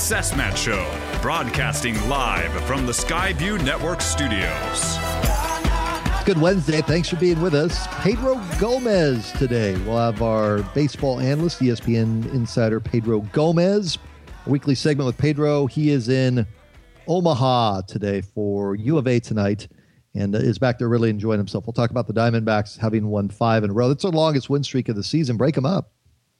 Cessmat Show, broadcasting live from the Skyview Network studios. Good Wednesday. Thanks for being with us. Pedro Gomez today. We'll have our baseball analyst, ESPN insider Pedro Gomez. A weekly segment with Pedro. He is in Omaha today for U of A tonight and is back there really enjoying himself. We'll talk about the Diamondbacks having won 5 in a row. That's the longest win streak of the season. Break them up.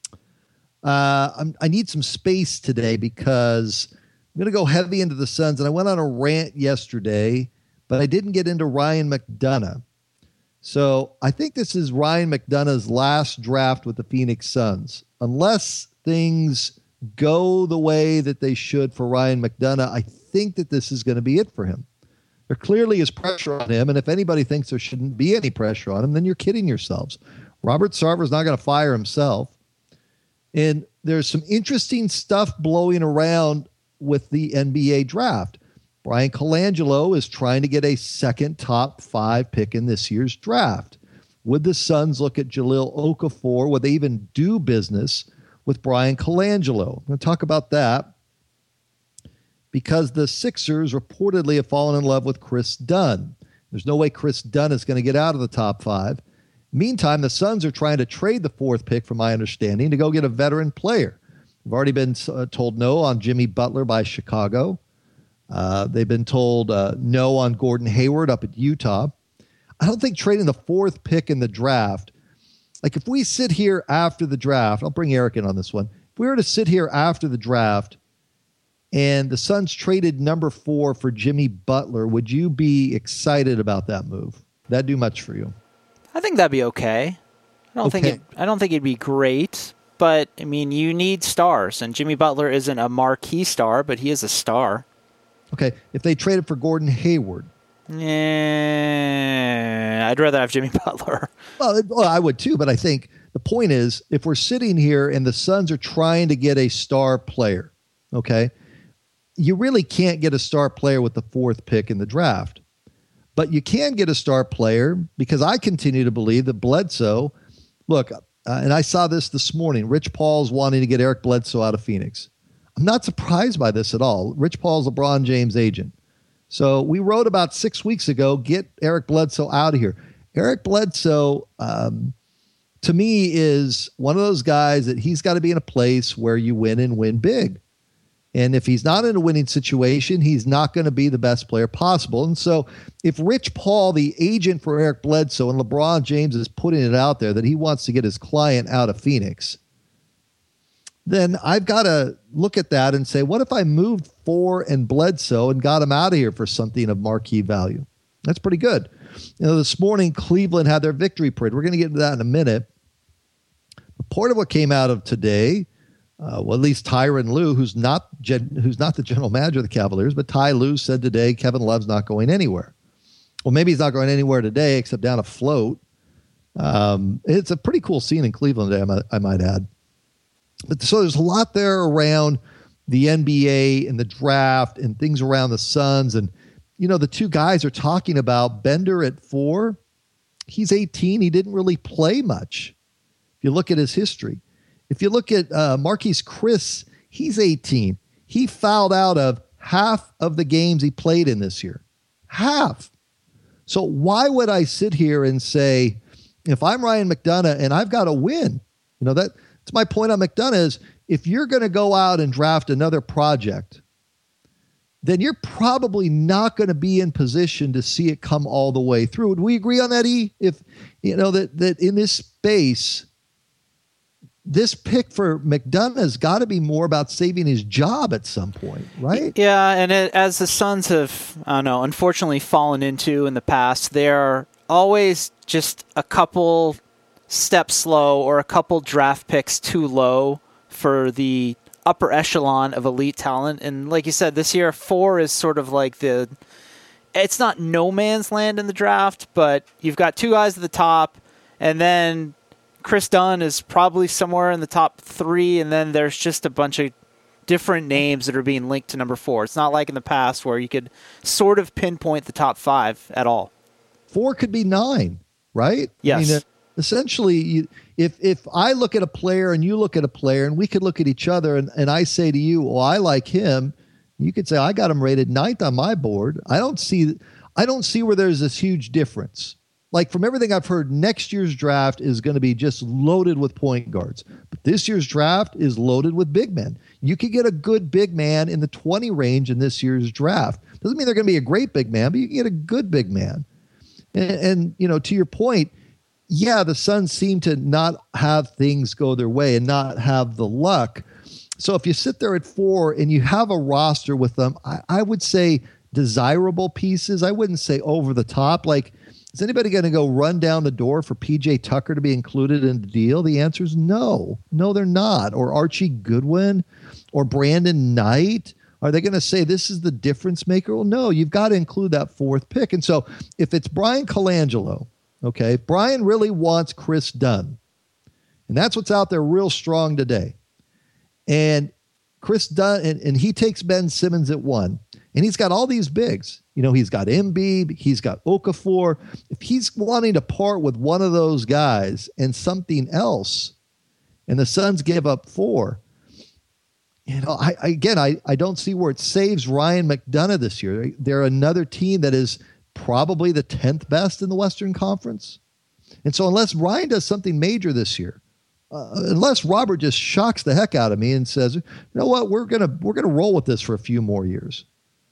I need some space today because I'm going to go heavy into the Suns. And I went on a rant yesterday, but I didn't get into Ryan McDonough. So I think this is Ryan McDonough's last draft with the Phoenix Suns. Unless things go the way that they should for Ryan McDonough, I think that this is going to be it for him. There clearly is pressure on him, and if anybody thinks there shouldn't be any pressure on him, then you're kidding yourselves. Robert Sarver's not going to fire himself. And there's some interesting stuff blowing around with the NBA draft. Brian Colangelo is trying to get a second top 5 pick in this year's draft. Would the Suns look at Jahlil Okafor? Would they even do business with Brian Colangelo? I'm going to talk about that because the Sixers reportedly have fallen in love with Chris Dunn. There's no way Chris Dunn is going to get out of the top 5. Meantime, the Suns are trying to trade the 4th pick, from my understanding, to go get a veteran player. They've already been told no on Jimmy Butler by Chicago. They've been told no on Gordon Hayward up at Utah. I don't think trading the 4th pick in the draft, like if we sit here after the draft, I'll bring Eric in on this one. If we were to sit here after the draft and the Suns traded number 4 for Jimmy Butler, would you be excited about that move? That'd do much for you? I think that'd be okay. I don't think it'd be great, but I mean, you need stars, and Jimmy Butler isn't a marquee star, but he is a star. Okay, if they traded for Gordon Hayward, I'd rather have Jimmy Butler. Well, I would too, but I think the point is, if we're sitting here and the Suns are trying to get a star player, okay, you really can't get a star player with the 4th pick in the draft. But you can get a star player because I continue to believe that Bledsoe, look, and I saw this morning, Rich Paul's wanting to get Eric Bledsoe out of Phoenix. I'm not surprised by this at all. Rich Paul's LeBron James' agent. So we wrote about 6 weeks ago, get Eric Bledsoe out of here. Eric Bledsoe, to me, is one of those guys that he's got to be in a place where you win and win big. And if he's not in a winning situation, he's not going to be the best player possible. And so if Rich Paul, the agent for Eric Bledsoe, and LeBron James is putting it out there that he wants to get his client out of Phoenix, then I've got to look at that and say, what if I moved for and Bledsoe and got him out of here for something of marquee value? That's pretty good. You know, this morning, Cleveland had their victory parade. We're going to get into that in a minute. But part of what came out of today, well, at least Tyronn Lue, who's not the general manager of the Cavaliers, but Ty Lue said today Kevin Love's not going anywhere. Well, maybe he's not going anywhere today except down a float. It's a pretty cool scene in Cleveland today, I might add. But so there's a lot there around the NBA and the draft and things around the Suns. And, you know, the two guys are talking about Bender at 4. He's 18. He didn't really play much. If you look at his history. If you look at Marquise Chris, he's 18. He fouled out of half of the games he played in this year. Half. So why would I sit here and say, if I'm Ryan McDonough and I've got to win, you know, that's my point on McDonough is if you're going to go out and draft another project, then you're probably not going to be in position to see it come all the way through. Would we agree on that, E? If, you know, that in this space, this pick for McDonough has got to be more about saving his job at some point, right? Yeah, and as the Suns have, I don't know, unfortunately fallen into in the past, they're always just a couple steps slow or a couple draft picks too low for the upper echelon of elite talent. And like you said, this year 4 is sort of like it's not no man's land in the draft, but you've got 2 guys at the top, and then Chris Dunn is probably somewhere in the top 3, and then there's just a bunch of different names that are being linked to number 4. It's not like in the past where you could sort of pinpoint the top 5 at all. 4 could be 9, right? Yes. I mean, Essentially, if I look at a player and you look at a player and we could look at each other and I say to you, well, I like him, you could say, I got him rated 9th on my board. I don't see where there's this huge difference. Like from everything I've heard, next year's draft is going to be just loaded with point guards. But this year's draft is loaded with big men. You could get a good big man in the 20 range in this year's draft. Doesn't mean they're going to be a great big man, but you can get a good big man. And to your point, yeah, the Suns seem to not have things go their way and not have the luck. So if you sit there at 4 and you have a roster with them, I would say desirable pieces. I wouldn't say over the top. Like, is anybody going to go run down the door for PJ Tucker to be included in the deal? The answer is no. No, they're not. Or Archie Goodwin or Brandon Knight. Are they going to say this is the difference maker? Well, no, you've got to include that 4th pick. And so if it's Brian Colangelo, okay, Brian really wants Chris Dunn. And that's what's out there real strong today. And Chris Dunn, and he takes Ben Simmons at 1. And he's got all these bigs. He's got Embiid, he's got Okafor. If he's wanting to part with one of those guys and something else, and the Suns give up 4, I don't see where it saves Ryan McDonough this year. They're another team that is probably the 10th best in the Western Conference. And so unless Ryan does something major this year, unless Robert just shocks the heck out of me and says, you know what, we're gonna roll with this for a few more years.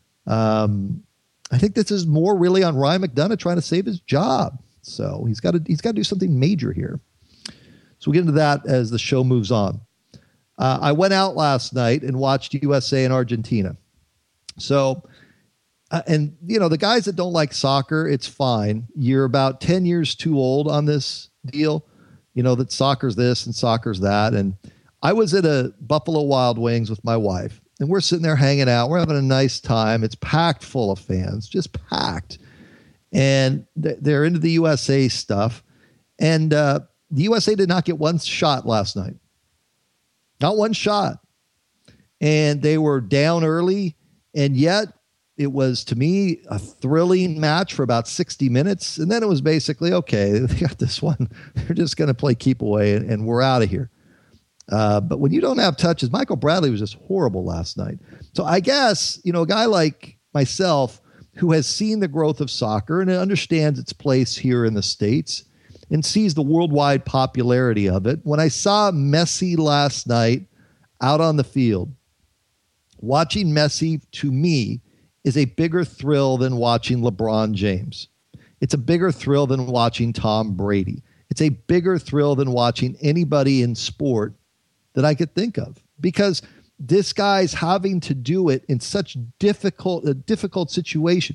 I think this is more really on Ryan McDonough trying to save his job. So he's got to do something major here. So we'll get into that as the show moves on. I went out last night and watched USA and Argentina. So, and the guys that don't like soccer, it's fine. You're about 10 years too old on this deal. That soccer's this and soccer's that. And I was at a Buffalo Wild Wings with my wife. And we're sitting there hanging out. We're having a nice time. It's packed full of fans, just packed. And they're into the USA stuff. And the USA did not get one shot last night. Not one shot. And they were down early. And yet it was, to me, a thrilling match for about 60 minutes. And then it was basically, okay, they got this one. They're just going to play keep away and we're out of here. But when you don't have touches, Michael Bradley was just horrible last night. So I guess, a guy like myself who has seen the growth of soccer and understands its place here in the States and sees the worldwide popularity of it. When I saw Messi last night out on the field, watching Messi to me is a bigger thrill than watching LeBron James. It's a bigger thrill than watching Tom Brady. It's a bigger thrill than watching anybody in sport that I could think of, because this guy's having to do it in such a difficult situation.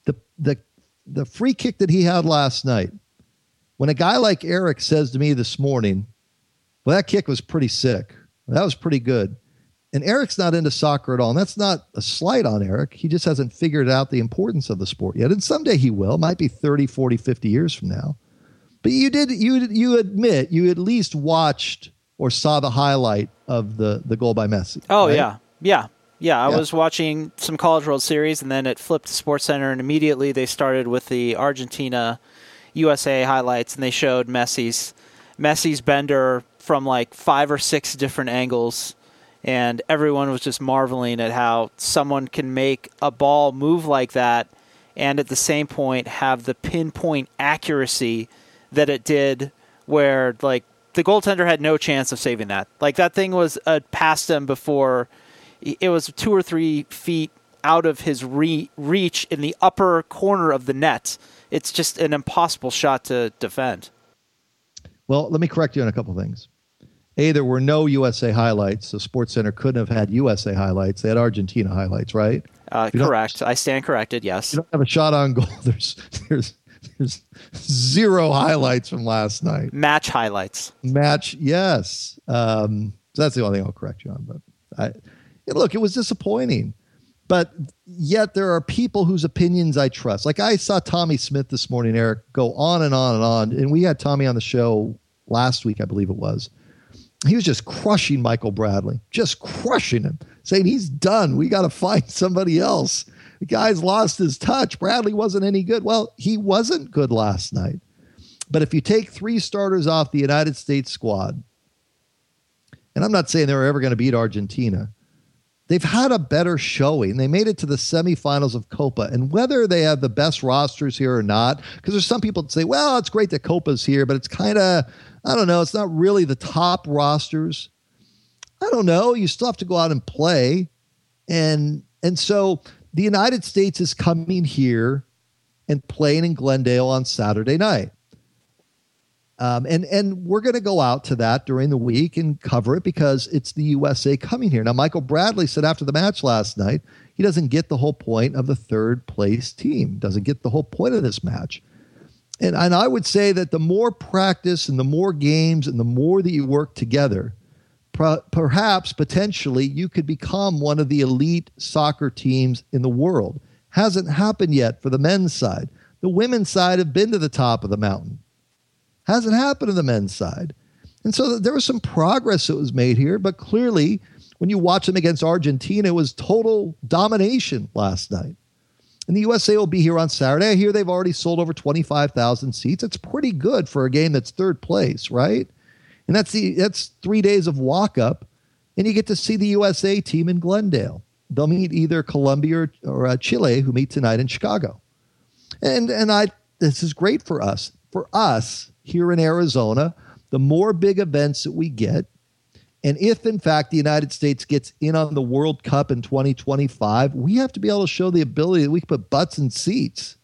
The free kick that he had last night, when a guy like Eric says to me this morning, well, that kick was pretty sick. That was pretty good. And Eric's not into soccer at all. And that's not a slight on Eric. He just hasn't figured out the importance of the sport yet. And someday he will. It might be 30, 40, 50 years from now. But you admit you at least watched or saw the highlight of the goal by Messi. Oh, right? Yeah. I was watching some College World Series, and then it flipped to SportsCenter, and immediately they started with the Argentina USA highlights, and they showed Messi's bender from like 5 or 6 different angles, and everyone was just marveling at how someone can make a ball move like that and at the same point have the pinpoint accuracy that it did, where like the goaltender had no chance of saving that. Like that thing was past him before it was 2 or 3 feet out of his reach in the upper corner of the net. It's just an impossible shot to defend. Well, let me correct you on a couple things. A, there were no USA highlights, so SportsCenter couldn't have had USA highlights. They had Argentina highlights, right? Correct. I stand corrected, yes. You don't have a shot on goal. There's 0 highlights from last night. Match highlights. Yes. So that's the only thing I'll correct you on. But look, it was disappointing. But yet there are people whose opinions I trust. Like I saw Tommy Smith this morning, Eric, go on and on and on. And we had Tommy on the show last week, I believe it was. He was just crushing Michael Bradley, just crushing him, saying he's done. We got to find somebody else. The guy's lost his touch. Bradley wasn't any good. Well, he wasn't good last night. But if you take 3 starters off the United States squad, and I'm not saying they're ever going to beat Argentina, they've had a better showing. They made it to the semifinals of Copa. And whether they have the best rosters here or not, because there's some people that say, well, it's great that Copa's here, but it's kind of, I don't know, it's not really the top rosters. I don't know. You still have to go out and play. And so the United States is coming here and playing in Glendale on Saturday night. And we're going to go out to that during the week and cover it because it's the USA coming here. Now, Michael Bradley said after the match last night, he doesn't get the whole point of the third place team, doesn't get the whole point of this match. And I would say that the more practice and the more games and the more that you work together, perhaps potentially you could become one of the elite soccer teams in the world. Hasn't happened yet for the men's side. The women's side have been to the top of the mountain. Hasn't happened on the men's side. And so there was some progress that was made here, but clearly when you watch them against Argentina, it was total domination last night. And the USA will be here on Saturday. I hear they've already sold over 25,000 seats. It's pretty good for a game that's third place, right? And that's 3 days of walk-up, and you get to see the USA team in Glendale. They'll meet either Colombia or Chile, who meet tonight in Chicago. And this is great for us. For us here in Arizona, the more big events that we get, and if, in fact, the United States gets in on the World Cup in 2025, we have to be able to show the ability that we can put butts in seats.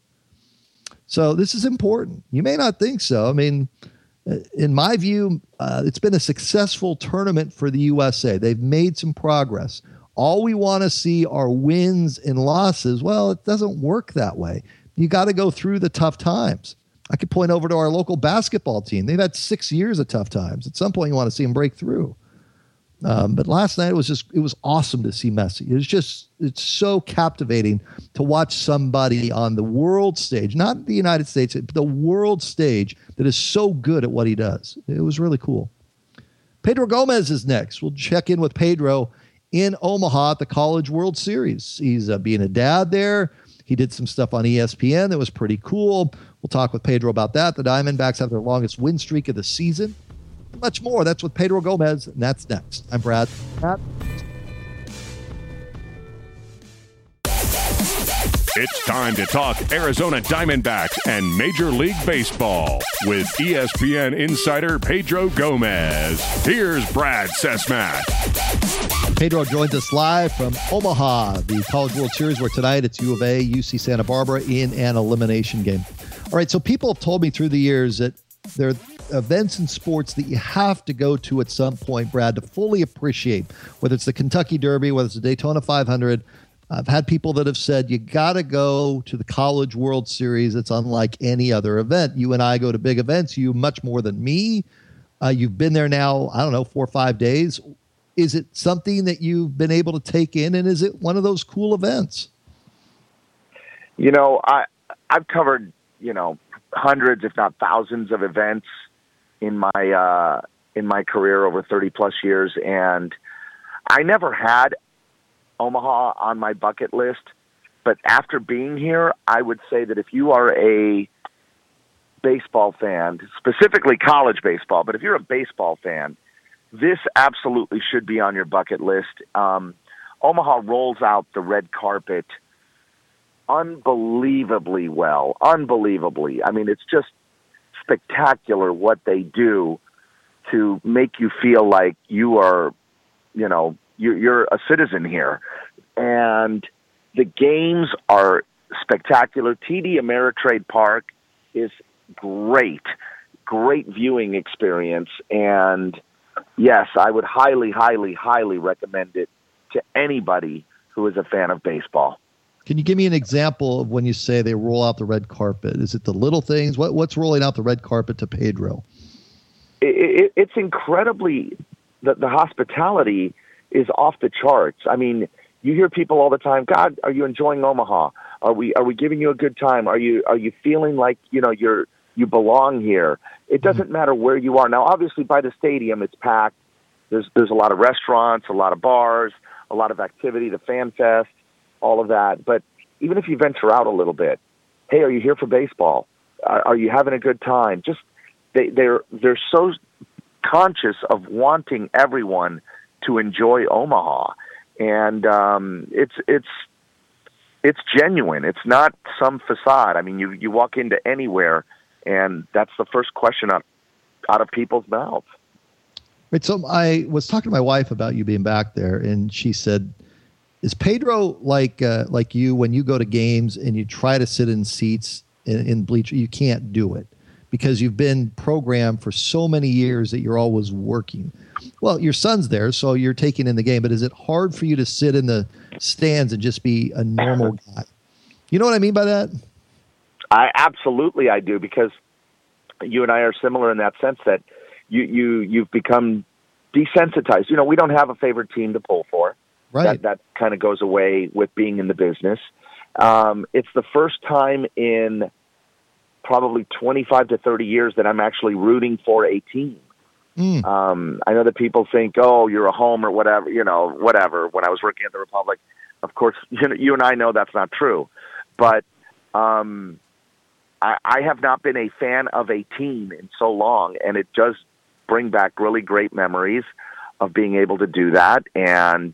So this is important. You may not think so. I mean, in my view, it's been a successful tournament for the USA. They've made some progress. All we want to see are wins and losses. Well, it doesn't work that way. You got to go through the tough times. I could point over to our local basketball team. They've had 6 years of tough times. At some point, you want to see them break through. But last night, it was awesome to see Messi. It's so captivating to watch somebody on the world stage, not the United States, but the world stage that is so good at what he does. It was really cool. Pedro Gomez is next. We'll check in with Pedro in Omaha at the College World Series. He's being a dad there. He did some stuff on ESPN that was pretty cool. We'll talk with Pedro about that. The Diamondbacks have their longest win streak of the season. Much more. That's with Pedro Gomez, and that's next. I'm Brad. It's time to talk Arizona Diamondbacks and Major League Baseball with ESPN insider Pedro Gomez. Here's Brad Cessmatt. Pedro joins us live from Omaha, the College World Series, where tonight it's U of A, UC Santa Barbara in an elimination game. All right, so people have told me through the years that there are events in sports that you have to go to at some point, Brad, to fully appreciate, whether it's the Kentucky Derby, whether it's the Daytona 500. I've had people that have said, you got to go to the College World Series. It's unlike any other event. You and I go to big events, you much more than me. You've been there now, I don't know, 4 or 5 days. Is it something that you've been able to take in, and is it one of those cool events? You know, I've covered, hundreds, if not thousands of events in my career over 30 plus years. And I never had Omaha on my bucket list, but after being here, I would say that if you are a baseball fan, specifically college baseball, but if you're a baseball fan, this absolutely should be on your bucket list. Omaha rolls out the red carpet unbelievably well. Unbelievably. I mean, it's just spectacular what they do to make you feel like you are, you're a citizen here. And the games are spectacular. TD Ameritrade Park is great viewing experience. And yes, I would highly, highly, highly recommend it to anybody who is a fan of baseball. Can you give me an example of when you say they roll out the red carpet? Is it the little things? What's rolling out the red carpet to Pedro? It's incredibly, the hospitality is off the charts. I mean, you hear people all the time, God, are you enjoying Omaha? Are we giving you a good time? Are you feeling like, you belong here? It doesn't matter where you are. Now, obviously, by the stadium, it's packed. There's a lot of restaurants, a lot of bars, a lot of activity, the Fan Fest, all of that. But even if you venture out a little bit, hey, are you here for baseball? Are you having a good time? Just they're so conscious of wanting everyone to enjoy Omaha, and it's genuine. It's not some facade. I mean, you walk into anywhere, and that's the first question out of people's mouths. Right, so I was talking to my wife about you being back there, and she said, "Is Pedro like you when you go to games and you try to sit in seats in bleacher? You can't do it because you've been programmed for so many years that you're always working. Well, your son's there, so you're taking in the game. But is it hard for you to sit in the stands and just be a normal guy? You know what I mean by that? Absolutely I do, because you and I are similar in that sense that you've become desensitized. You know, we don't have a favorite team to pull for. Right. That kind of goes away with being in the business. It's the first time in probably 25 to 30 years that I'm actually rooting for a team. I know that people think, oh, you're a home or whatever, whatever. When I was working at the Republic, of course, you and I know that's not true. But I have not been a fan of a team in so long, and it does bring back really great memories of being able to do that. And,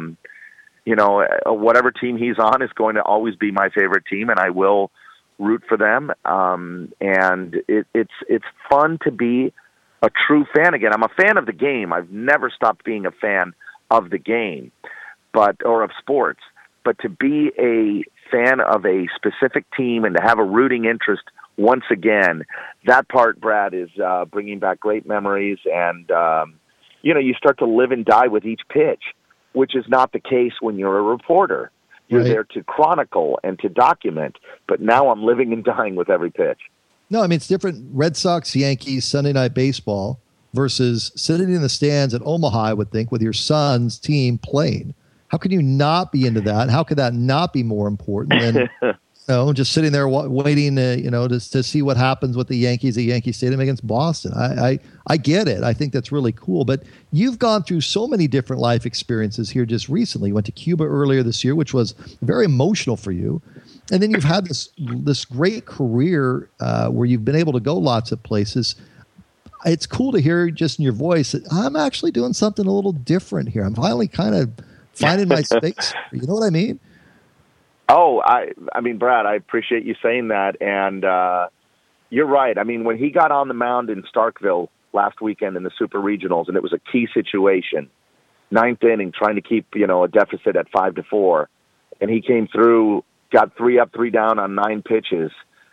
whatever team he's on is going to always be my favorite team, and I will root for them. And it's fun to be a true fan again. I'm a fan of the game. I've never stopped being a fan of the game, or of sports. But to be a fan of a specific team and to have a rooting interest once again, that part, Brad, is bringing back great memories. And, you start to live and die with each pitch, which is not the case when you're a reporter. You're Right. there to chronicle and to document. But now I'm living and dying with every pitch. No, I mean, it's different. Red Sox, Yankees, Sunday Night Baseball versus sitting in the stands at Omaha, I would think, with your son's team playing. How can you not be into that? How could that not be more important than just sitting there waiting to see what happens with the Yankees at Yankee Stadium against Boston? I get it. I think that's really cool. But you've gone through so many different life experiences here just recently. You went to Cuba earlier this year, which was very emotional for you. And then you've had this great career where you've been able to go lots of places. It's cool to hear just in your voice that I'm actually doing something a little different here. I'm finally kind of finding my space. You know what I mean? Oh, I mean, Brad, I appreciate you saying that. And you're right. I mean, when he got on the mound in Starkville last weekend in the Super Regionals, and it was a key situation, ninth inning, trying to keep, a deficit at 5-4, and he came through, got 3 up, 3 down on 9 pitches.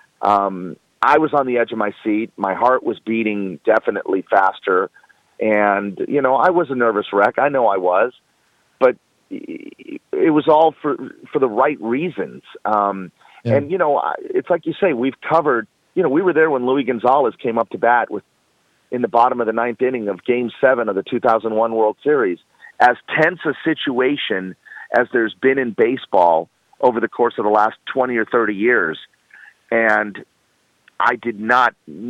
I was on the edge of my seat. My heart was beating definitely faster. And, I was a nervous wreck. I know I was. But it was all for the right reasons. And, it's like you say, we've covered, we were there when Luis Gonzalez came up to bat in the bottom of the 9th inning of Game 7 of the 2001 World Series. As tense a situation as there's been in baseball over the course of the last 20 or 30 years. And I did not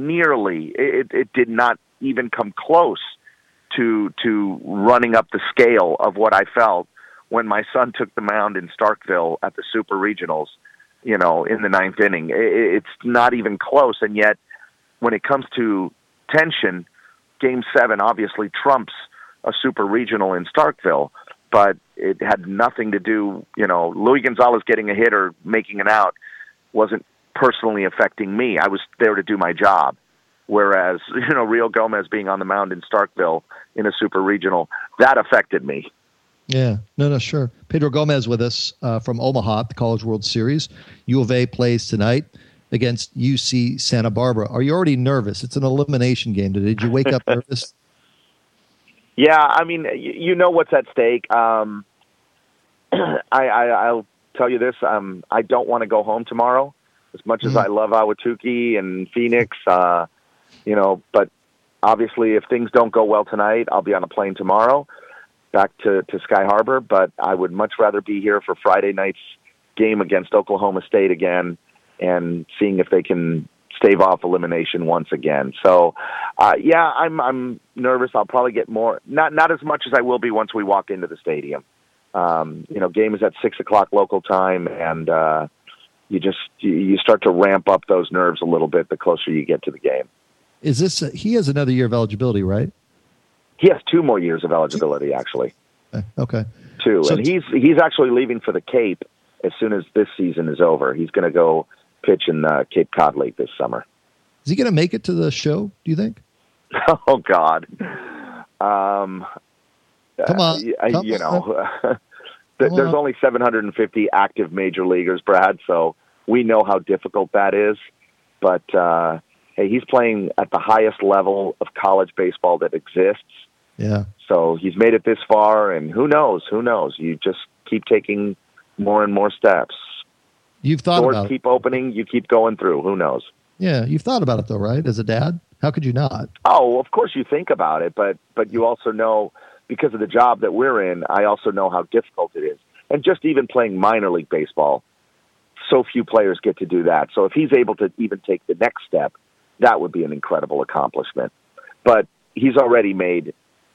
it did not even come close to running up the scale of what I felt when my son took the mound in Starkville at the Super Regionals, in the 9th inning. It's not even close. And yet when it comes to tension, Game 7 obviously trumps a Super Regional in Starkville, but it had nothing to do, Luis Gonzalez getting a hit or making an out wasn't personally affecting me. I was there to do my job. Whereas, Rio Gomez being on the mound in Starkville in a Super Regional, that affected me. Yeah, no, sure. Pedro Gomez with us from Omaha at the College World Series. U of A plays tonight against UC Santa Barbara. Are you already nervous? It's an elimination game. Did you wake up nervous? Yeah, I mean, you know what's at stake. I'll tell you this. I don't want to go home tomorrow as much as I love Ahwatukee and Phoenix. But obviously if things don't go well tonight, I'll be on a plane tomorrow back to Sky Harbor. But I would much rather be here for Friday night's game against Oklahoma State again and seeing if they can stave off elimination once again. So, I'm nervous. I'll probably get more, not as much as I will be once we walk into the stadium. Game is at 6:00 local time, and you start to ramp up those nerves a little bit the closer you get to the game. Is this he has another year of eligibility, right? He has 2 more years of eligibility, actually. Okay. 2. So and he's actually leaving for the Cape as soon as this season is over. He's going to go pitch in the Cape Cod League this summer. Is he going to make it to the show, do you think? Oh, God. Come on. There's only 750 active major leaguers, Brad, so we know how difficult that is. But, hey, he's playing at the highest level of college baseball that exists. Yeah. So he's made it this far, and who knows? You just keep taking more and more steps. You've thought Doors about keep opening, you keep going through. Who knows? Yeah, you've thought about it, though, right? As a dad? How could you not? Oh, of course you think about it, but you also know, because of the job that we're in, I also know how difficult it is. And just even playing minor league baseball, so few players get to do that. So if he's able to even take the next step, that would be an incredible accomplishment. But he's already made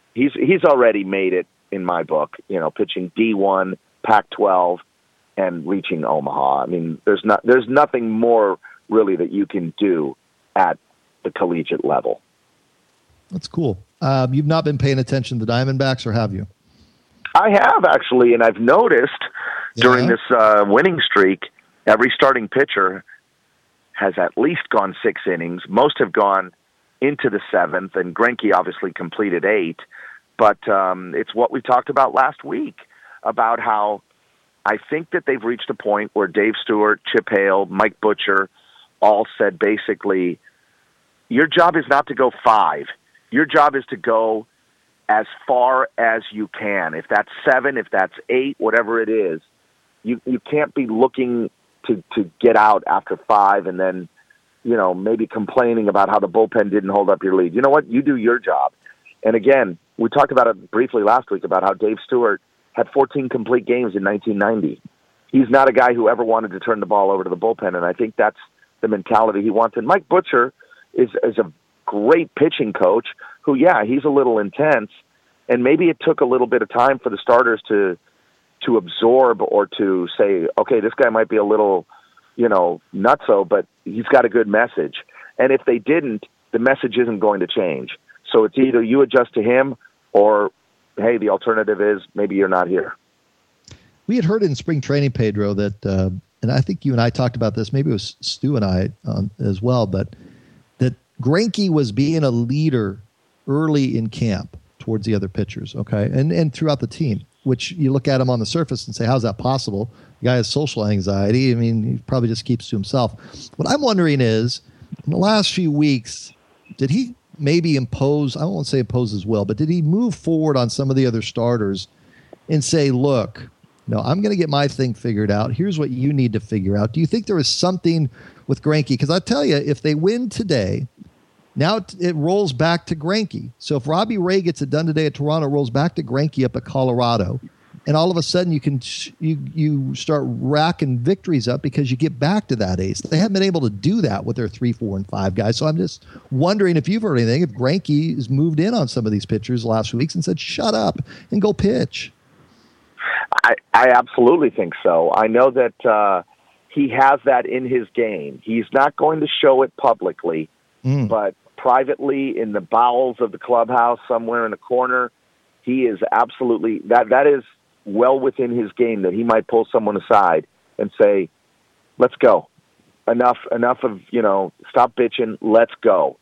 it in my book, pitching D1, Pac-12, and reaching Omaha. I mean, there's nothing more really that you can do at the collegiate level. That's cool. You've not been paying attention to the Diamondbacks, or have you? I have, actually, and I've noticed during this winning streak, every starting pitcher has at least gone 6 innings. Most have gone into the 7th, and Greinke obviously completed 8. But it's what we talked about last week, about how I think that they've reached a point where Dave Stewart, Chip Hale, Mike Butcher all said basically, your job is not to go 5. Your job is to go as far as you can. If that's 7, if that's 8, whatever it is, you can't be looking to get out after 5 and then, maybe complaining about how the bullpen didn't hold up your lead. You know what? You do your job. And again, we talked about it briefly last week about how Dave Stewart had 14 complete games in 1990. He's not a guy who ever wanted to turn the ball over to the bullpen, and I think that's the mentality he wants. And Mike Butcher is a great pitching coach who, he's a little intense, and maybe it took a little bit of time for the starters to absorb or to say, okay, this guy might be a little, nutso, but he's got a good message. And if they didn't, the message isn't going to change. So it's either you adjust to him or, hey, the alternative is maybe you're not here. We had heard in spring training, Pedro, that, and I think you and I talked about this, maybe it was Stu and I as well, but that Greinke was being a leader early in camp towards the other pitchers, okay, and throughout the team, which you look at him on the surface and say, how's that possible? The guy has social anxiety. I mean, he probably just keeps to himself. What I'm wondering is, in the last few weeks, did he maybe impose, I won't say impose his will, but did he move forward on some of the other starters and say, look, I'm going to get my thing figured out. Here's what you need to figure out. Do you think there is something with Greinke? Because I tell you, if they win today, now it rolls back to Greinke. So if Robbie Ray gets it done today at Toronto, it rolls back to Greinke up at Colorado. And all of a sudden you start racking victories up because you get back to that ace. They haven't been able to do that with their 3, 4, and 5 guys. So I'm just wondering if you've heard anything, if Greinke has moved in on some of these pitchers the last few weeks and said, shut up and go pitch. I absolutely think so. I know that he has that in his game. He's not going to show it publicly, but privately in the bowels of the clubhouse, somewhere in a corner, he is absolutely that is well within his game that he might pull someone aside and say, let's go. Enough of, stop bitching. Let's go.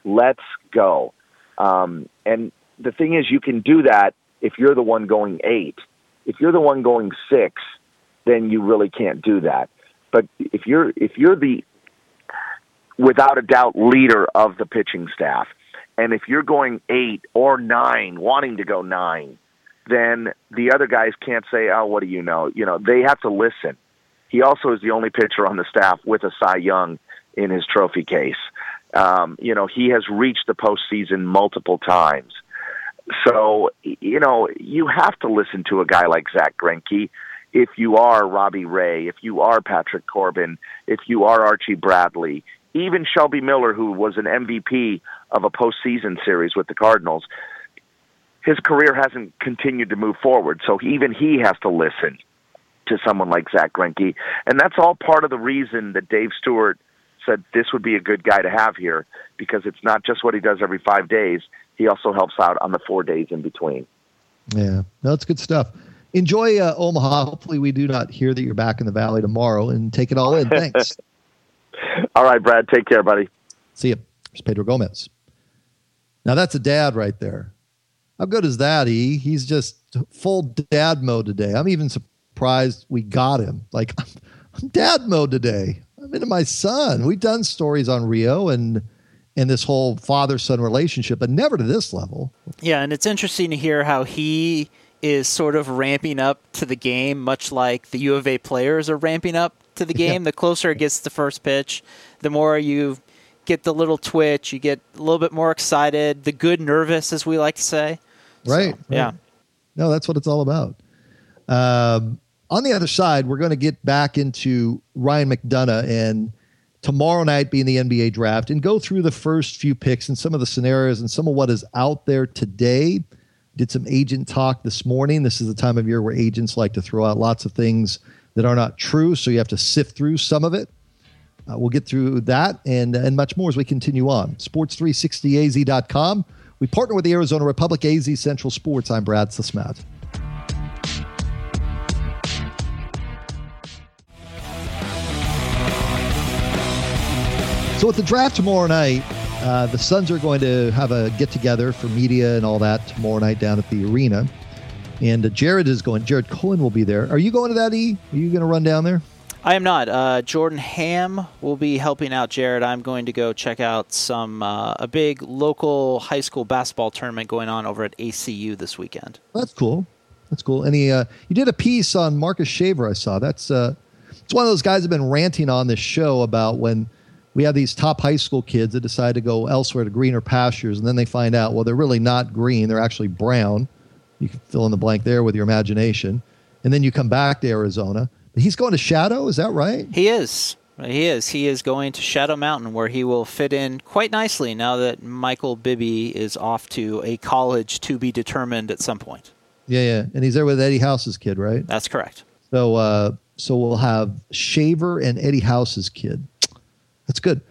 And the thing is, you can do that if you're the one going 8. If you're the one going 6, then you really can't do that. But if you're the, without a doubt, leader of the pitching staff, and if you're going 8 or 9, wanting to go 9, then the other guys can't say, oh, what do you know? They have to listen. He also is the only pitcher on the staff with a Cy Young in his trophy case. He has reached the postseason multiple times. So, you have to listen to a guy like Zach Greinke if you are Robbie Ray, if you are Patrick Corbin, if you are Archie Bradley, even Shelby Miller, who was an MVP of a postseason series with the Cardinals. His career hasn't continued to move forward, so even he has to listen to someone like Zach Greinke. And that's all part of the reason that Dave Stewart said this would be a good guy to have here because it's not just what he does every 5 days. He also helps out on the 4 days in between. Yeah, no, it's good stuff. Enjoy Omaha. Hopefully we do not hear that you're back in the Valley tomorrow, and take it all in. Thanks. All right, Brad. Take care, buddy. See you. There's Pedro Gomez. Now that's a dad right there. How good is that, E? He's just full dad mode today. I'm even surprised we got him. Like, I'm dad mode today. I'm into my son. We've done stories on Rio and this whole father-son relationship, but never to this level. Yeah, and it's interesting to hear how he is sort of ramping up to the game, much like the U of A players are ramping up to the game. The closer it gets to the first pitch, the more you get the little twitch, you get a little bit more excited, the good nervous, as we like to say. Right. So, yeah. No, that's what it's all about. On the other side, we're going to get back into Ryan McDonough and tomorrow night being the NBA draft and go through the first few picks and some of the scenarios and some of what is out there today. Did some agent talk this morning. This is the time of year where agents like to throw out lots of things that are not true, so you have to sift through some of it. We'll get through that and much more as we continue on. Sports360az.com. We partner with the Arizona Republic, AZ Central Sports. I'm Brad Sismat. So with the draft tomorrow night, the Suns are going to have a get-together for media and all that tomorrow night down at the arena. And Jared is going. Jared Cohen will be there. Are you going to that, E? Are you going to run down there? I am not. Jordan Ham will be helping out Jared. I'm going to go check out a big local high school basketball tournament going on over at ACU this weekend. That's cool. That's cool. And you did a piece on Marcus Shaver, I saw. It's one of those guys who've been ranting on this show about when we have these top high school kids that decide to go elsewhere to greener pastures, and then they find out, well, they're really not green. They're actually brown. You can fill in the blank there with your imagination. And then you come back to Arizona. But he's going to Shadow, is that right? He is. He is going to Shadow Mountain, where he will fit in quite nicely now that Michael Bibby is off to a college to be determined at some point. Yeah. And he's there with Eddie House's kid, right? That's correct. So we'll have Shaver and Eddie House's kid. That's good.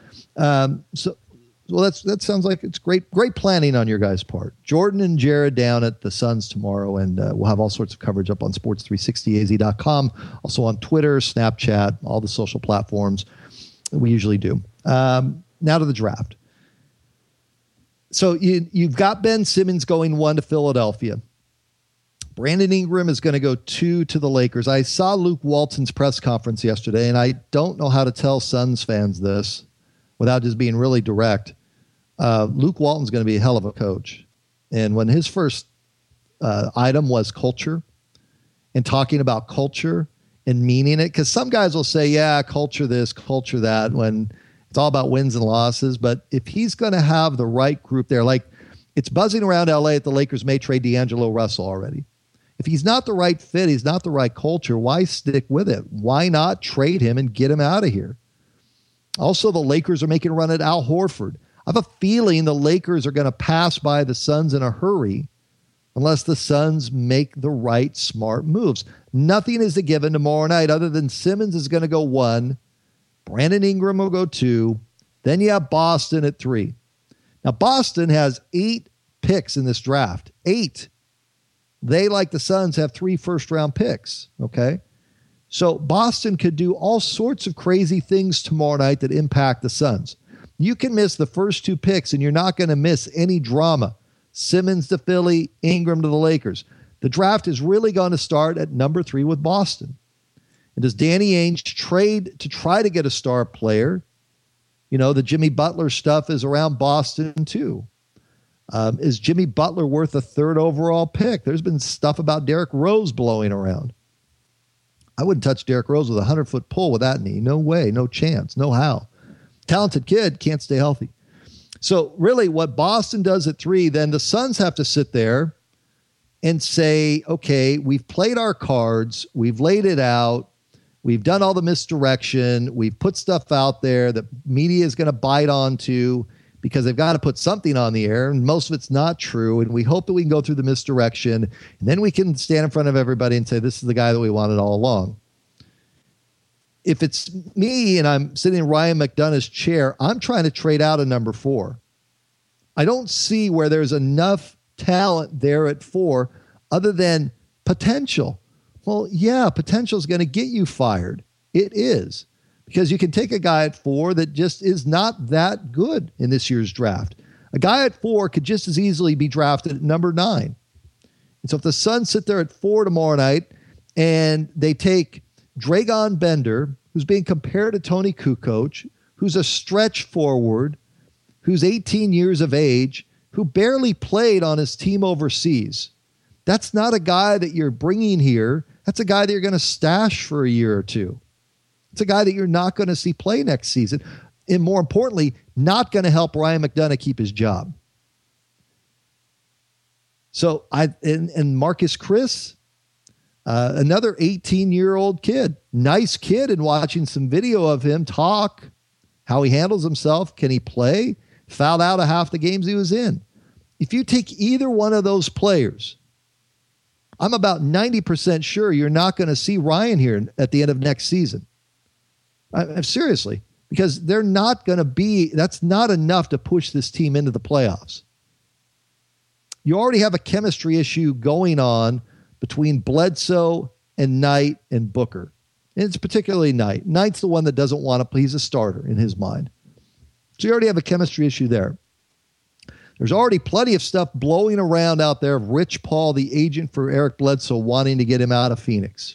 That sounds like it's great planning on your guys' part. Jordan and Jared down at the Suns tomorrow, and we'll have all sorts of coverage up on sports360az.com, also on Twitter, Snapchat, all the social platforms we usually do. Now to the draft. So you've got Ben Simmons going 1 to Philadelphia. Brandon Ingram is going to go 2 to the Lakers. I saw Luke Walton's press conference yesterday, and I don't know how to tell Suns fans this without just being really direct. Luke Walton's going to be a hell of a coach. And when his first item was culture and talking about culture and meaning it, because some guys will say, yeah, culture this, culture that, when it's all about wins and losses. But if he's going to have the right group there, like it's buzzing around LA that the Lakers may trade D'Angelo Russell already. If he's not the right fit, he's not the right culture, why stick with it? Why not trade him and get him out of here? Also, the Lakers are making a run at Al Horford. I have a feeling the Lakers are going to pass by the Suns in a hurry unless the Suns make the right smart moves. Nothing is a given tomorrow night other than Simmons is going to go 1, Brandon Ingram will go 2, then you have Boston at 3. Now, Boston has 8 picks in this draft. 8. They, like the Suns, have 3 first-round picks, okay? So Boston could do all sorts of crazy things tomorrow night that impact the Suns. You can miss the first 2 picks, and you're not going to miss any drama. Simmons to Philly, Ingram to the Lakers. The draft is really going to start at number 3 with Boston. And does Danny Ainge trade to try to get a star player? You know, the Jimmy Butler stuff is around Boston, too. Is Jimmy Butler worth a 3rd overall pick? There's been stuff about Derrick Rose blowing around. I wouldn't touch Derrick Rose with a 100-foot pole with that knee. No way, no chance, no how. Talented kid, can't stay healthy. So really what Boston does at 3, then the Suns have to sit there and say, okay, we've played our cards. We've laid it out. We've done all the misdirection. We've put stuff out there that media is going to bite onto because they've got to put something on the air, and most of it's not true, and we hope that we can go through the misdirection, and then we can stand in front of everybody and say, this is the guy that we wanted all along. if it's me and I'm sitting in Ryan McDonough's chair, I'm trying to trade out a number 4. I don't see where there's enough talent there at 4 other than potential. Well, yeah, potential is going to get you fired. It is. Because you can take a guy at 4 that just is not that good in this year's draft. A guy at 4 could just as easily be drafted at number 9. And so if the Suns sit there at 4 tomorrow night and they take Dragan Bender, who's being compared to Tony Kukoc, who's a stretch forward, who's 18 years of age, who barely played on his team overseas. That's not a guy that you're bringing here. That's a guy that you're going to stash for a year or two. It's a guy that you're not going to see play next season. And more importantly, not going to help Ryan McDonough keep his job. So and Marcus Chris, another 18-year-old kid, nice kid, and watching some video of him talk, how he handles himself. Can he play? Fouled out of half the games he was in. If you take either one of those players, I'm about 90% sure you're not going to see Ryan here at the end of next season. Seriously, because they're not going to be, that's not enough to push this team into the playoffs. You already have a chemistry issue going on between Bledsoe and Knight and Booker. And it's particularly Knight. Knight's the one that doesn't want to play. He's a starter in his mind. So you already have a chemistry issue there. There's already plenty of stuff blowing around out there of Rich Paul, the agent for Eric Bledsoe, wanting to get him out of Phoenix.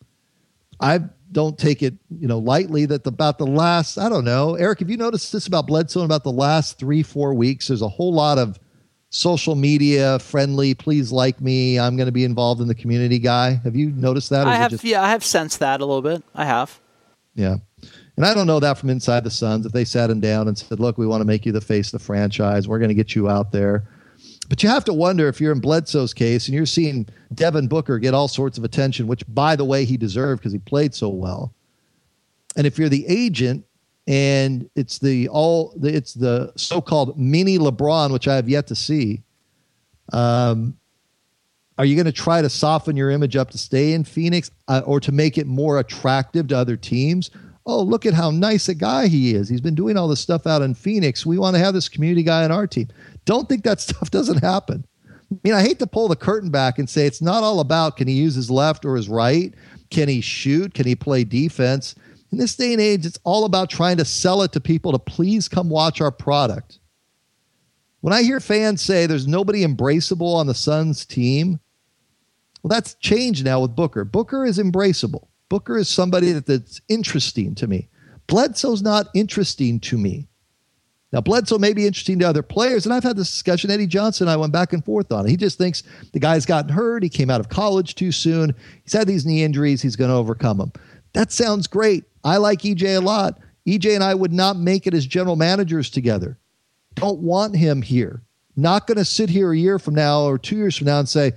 I don't take it, lightly that about the last, I don't know. Eric, have you noticed this about Bledsoe in about the last 3-4 weeks? There's a whole lot of social media friendly, please like me, I'm going to be involved in the community guy. Have you noticed that? I have sensed that a little bit. I have. Yeah. And I don't know that from inside the Suns. If they sat him down and said, look, we want to make you the face of the franchise. We're going to get you out there. But you have to wonder if you're in Bledsoe's case and you're seeing Devin Booker get all sorts of attention, which, by the way, he deserved because he played so well. And if you're the agent and it's the so-called mini LeBron, which I have yet to see, are you going to try to soften your image up to stay in Phoenix or to make it more attractive to other teams? Oh, look at how nice a guy he is. He's been doing all this stuff out in Phoenix. We want to have this community guy on our team. Don't think that stuff doesn't happen. I mean, I hate to pull the curtain back and say it's not all about can he use his left or his right? Can he shoot? Can he play defense? In this day and age, it's all about trying to sell it to people to please come watch our product. When I hear fans say there's nobody embraceable on the Suns team, well, that's changed now with Booker. Booker is embraceable. Booker is somebody that's interesting to me. Bledsoe's not interesting to me. Now, Bledsoe may be interesting to other players, and I've had this discussion. Eddie Johnson and I went back and forth on it. He just thinks the guy's gotten hurt. He came out of college too soon. He's had these knee injuries. He's going to overcome them. That sounds great. I like EJ a lot. EJ and I would not make it as general managers together. Don't want him here. Not going to sit here a year from now or 2 years from now and say,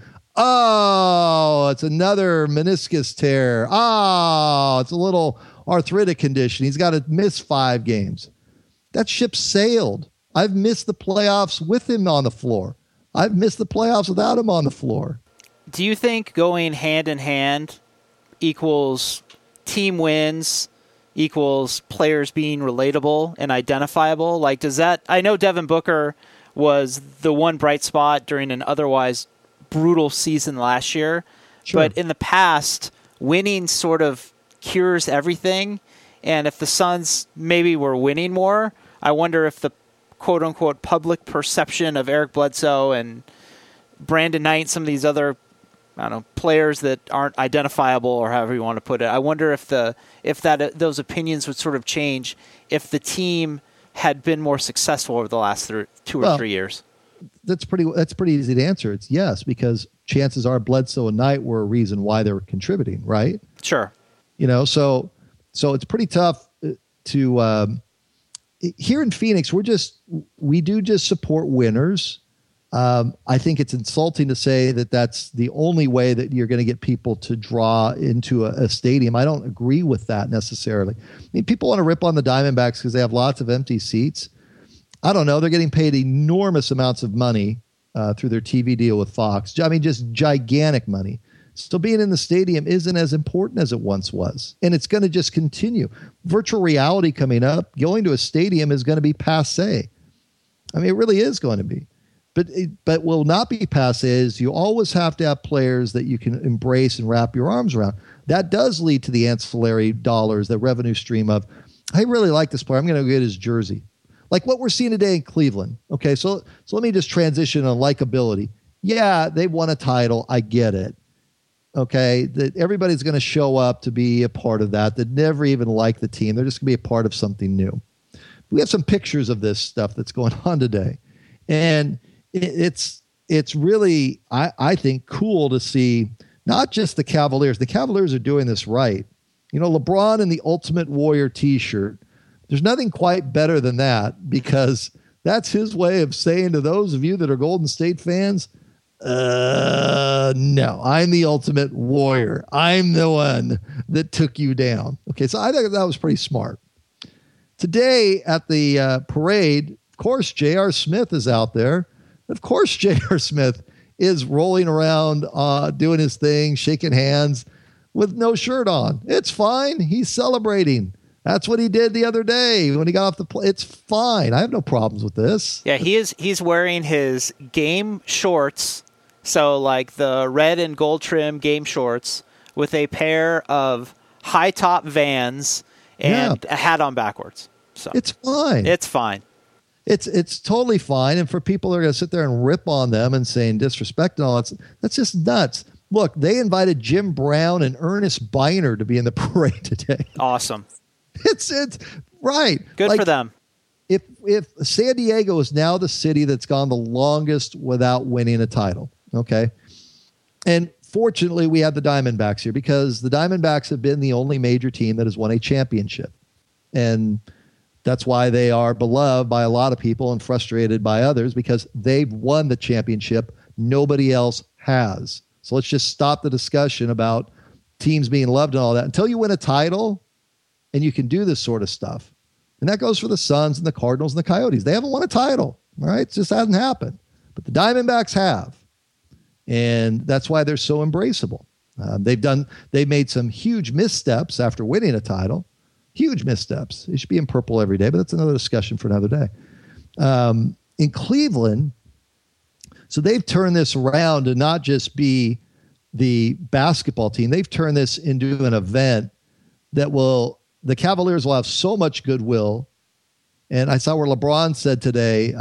oh, it's another meniscus tear. Oh, it's a little arthritic condition. He's got to miss 5 games. That ship sailed. I've missed the playoffs with him on the floor. I've missed the playoffs without him on the floor. Do you think going hand in hand equals team wins, equals players being relatable and identifiable? Like, does that, I know Devin Booker was the one bright spot during an otherwise brutal season last year, sure. But in the past, winning sort of cures everything. And if the Suns maybe were winning more, I wonder if the quote-unquote public perception of Eric Bledsoe and Brandon Knight, some of these other, players that aren't identifiable or however you want to put it, I wonder if those opinions would sort of change if the team had been more successful over the last 2 or 3 years. That's pretty easy to answer. It's yes, because chances are Bledsoe and Knight were a reason why they were contributing, right? Sure. So it's pretty tough to here in Phoenix. We do just support winners. I think it's insulting to say that that's the only way that you're going to get people to draw into a stadium. I don't agree with that necessarily. I mean, people want to rip on the Diamondbacks because they have lots of empty seats. I don't know. They're getting paid enormous amounts of money through their TV deal with Fox. I mean, just gigantic money. So being in the stadium isn't as important as it once was. And it's going to just continue. Virtual reality coming up, going to a stadium is going to be passé. I mean, it really is going to be. But will not be passé is you always have to have players that you can embrace and wrap your arms around. That does lead to the ancillary dollars, the revenue stream of, I really like this player. I'm going to get his jersey. Like what we're seeing today in Cleveland. Okay, so let me just transition on likability. Yeah, they won a title. I get it. Okay, that everybody's going to show up to be a part of that never even like the team. They're just going to be a part of something new. We have some pictures of this stuff that's going on today. And it's really, I think, cool to see not just the Cavaliers. The Cavaliers are doing this right. You know, LeBron in the Ultimate Warrior t-shirt, there's nothing quite better than that because that's his way of saying to those of you that are Golden State fans, no, I'm the Ultimate Warrior. I'm the one that took you down. Okay, so I think that was pretty smart. Today at the parade, of course, J.R. Smith is out there. Of course, J.R. Smith is rolling around, doing his thing, shaking hands with no shirt on. It's fine. He's celebrating. That's what he did the other day when he got off the plane. It's fine. I have no problems with this. Yeah, he's wearing his game shorts. So like the red and gold trim game shorts with a pair of high top Vans and a hat on backwards. So it's fine. It's fine. It's totally fine. And for people that are going to sit there and rip on them and saying disrespect and all that's just nuts. Look, they invited Jim Brown and Ernest Biner to be in the parade today. Awesome. It's right. Good for them. If San Diego is now the city that's gone the longest without winning a title. Okay. And fortunately, we have the Diamondbacks here because the Diamondbacks have been the only major team that has won a championship. And that's why they are beloved by a lot of people and frustrated by others because they've won the championship. Nobody else has. So let's just stop the discussion about teams being loved and all that until you win a title and you can do this sort of stuff. And that goes for the Suns and the Cardinals and the Coyotes. They haven't won a title. All right. It just hasn't happened. But the Diamondbacks have. And that's why they're so embraceable. They've made some huge missteps after winning a title. Huge missteps. It should be in purple every day, but that's another discussion for another day. In Cleveland, so they've turned this around to not just be the basketball team. They've turned this into an event that the Cavaliers will have so much goodwill. And I saw where LeBron said today,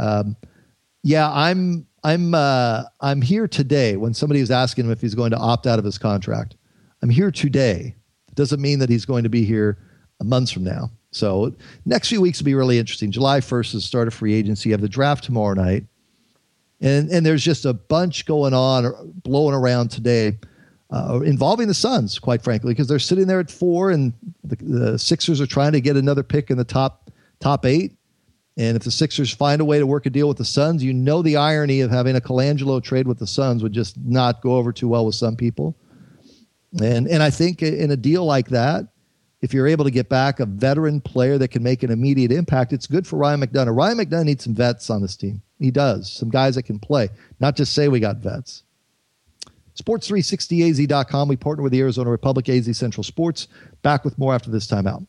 I'm here today when somebody was asking him if he's going to opt out of his contract. I'm here today. It doesn't mean that he's going to be here months from now. So next few weeks will be really interesting. July 1st is the start of free agency. You have the draft tomorrow night. And there's just a bunch going on or blowing around today involving the Suns, quite frankly, because they're sitting there at 4 and the Sixers are trying to get another pick in the top 8. And if the Sixers find a way to work a deal with the Suns, you know the irony of having a Colangelo trade with the Suns would just not go over too well with some people. And I think in a deal like that, if you're able to get back a veteran player that can make an immediate impact, it's good for Ryan McDonough. Ryan McDonough needs some vets on this team. He does. Some guys that can play, not just say we got vets. Sports360az.com. We partner with the Arizona Republic, AZ Central Sports. Back with more after this timeout.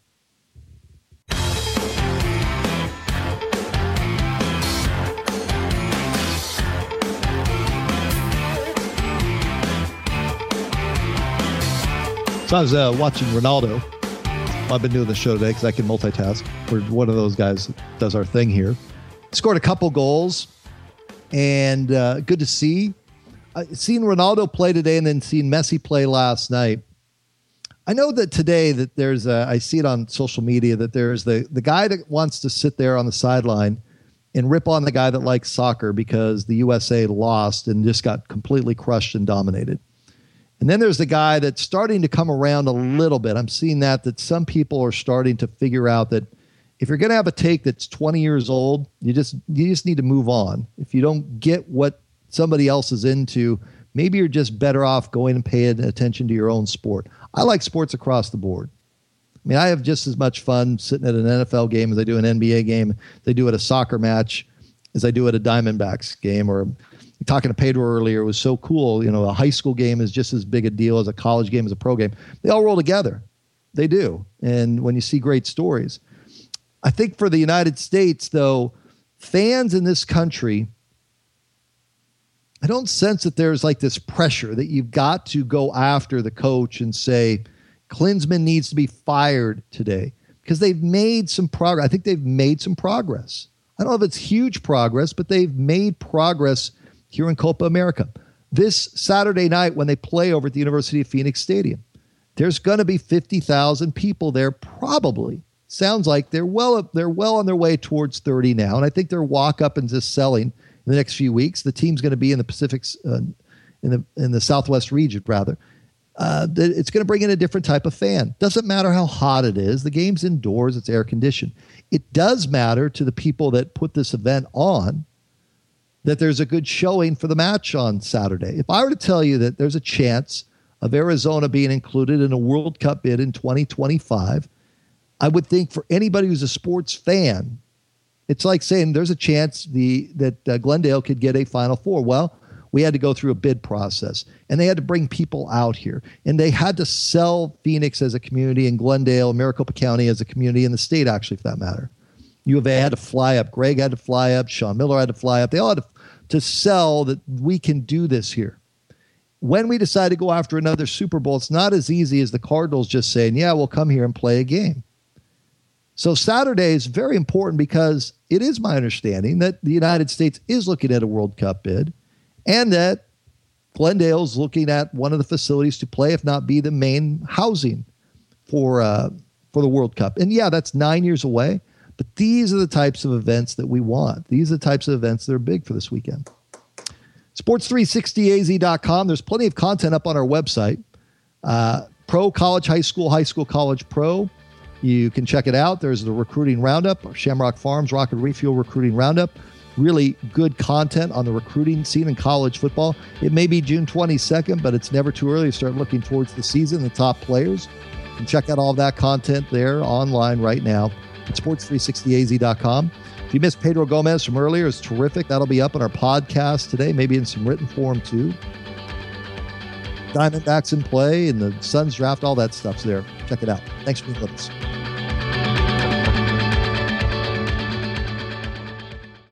So I was watching Ronaldo. I've been doing the show today because I can multitask. We're one of those guys that does our thing here. Scored a couple goals, and good to see. Seeing Ronaldo play today and then seeing Messi play last night. I know that today that there's I see it on social media that there's the guy that wants to sit there on the sideline and rip on the guy that likes soccer because the USA lost and just got completely crushed and dominated. And then there's the guy that's starting to come around a little bit. I'm seeing that some people are starting to figure out that if you're going to have a take that's 20 years old, you just need to move on. If you don't get what somebody else is into, maybe you're just better off going and paying attention to your own sport. I like sports across the board. I mean, I have just as much fun sitting at an NFL game as I do an NBA game, as I do at a soccer match, as I do at a Diamondbacks game, or talking to Pedro earlier, it was so cool. A high school game is just as big a deal as a college game, as a pro game. They all roll together. They do. And when you see great stories, I think for the United States, though, fans in this country, I don't sense that there's like this pressure that you've got to go after the coach and say, Klinsmann needs to be fired today, because they've made some progress. I think they've made some progress. I don't know if it's huge progress, but they've made progress here in Copa America. This Saturday night when they play over at the University of Phoenix Stadium, there's going to be 50,000 people there probably. Sounds like they're well on their way towards 30 now, and I think they're walk up and just selling in the next few weeks. The team's going to be in the Pacific, in the Southwest region rather. It's going to bring in a different type of fan. Doesn't matter how hot it is. The game's indoors. It's air conditioned. It does matter to the people that put this event on that there's a good showing for the match on Saturday. If I were to tell you that there's a chance of Arizona being included in a World Cup bid in 2025, I would think for anybody who's a sports fan, it's like saying there's a chance that Glendale could get a Final Four. Well, we had to go through a bid process, and they had to bring people out here, and they had to sell Phoenix as a community and Glendale, Maricopa County as a community, and the state actually, for that matter. U of A had to fly up. Greg had to fly up. Sean Miller had to fly up. They all had to sell that we can do this here. When we decide to go after another Super Bowl, it's not as easy as the Cardinals just saying, yeah, we'll come here and play a game. So Saturday is very important because it is my understanding that the United States is looking at a World Cup bid, and that Glendale's looking at one of the facilities to play, if not be the main housing for the World Cup. And yeah, that's 9 years away, but these are the types of events that we want. These are the types of events that are big for this weekend. Sports360az.com. There's plenty of content up on our website. Pro, college, high school, college, pro. You can check it out. There's the recruiting roundup, or Shamrock Farms Rocket Refuel recruiting roundup. Really good content on the recruiting scene in college football. It may be June 22nd, but it's never too early to start looking towards the season, the top players. You can check out all of that content there online right now at sports360az.com. If you missed Pedro Gomez from earlier, it's terrific. That'll be up on our podcast today, maybe in some written form too. Diamondbacks in play and the Suns draft, all that stuff's there. Check it out. Thanks for being with us.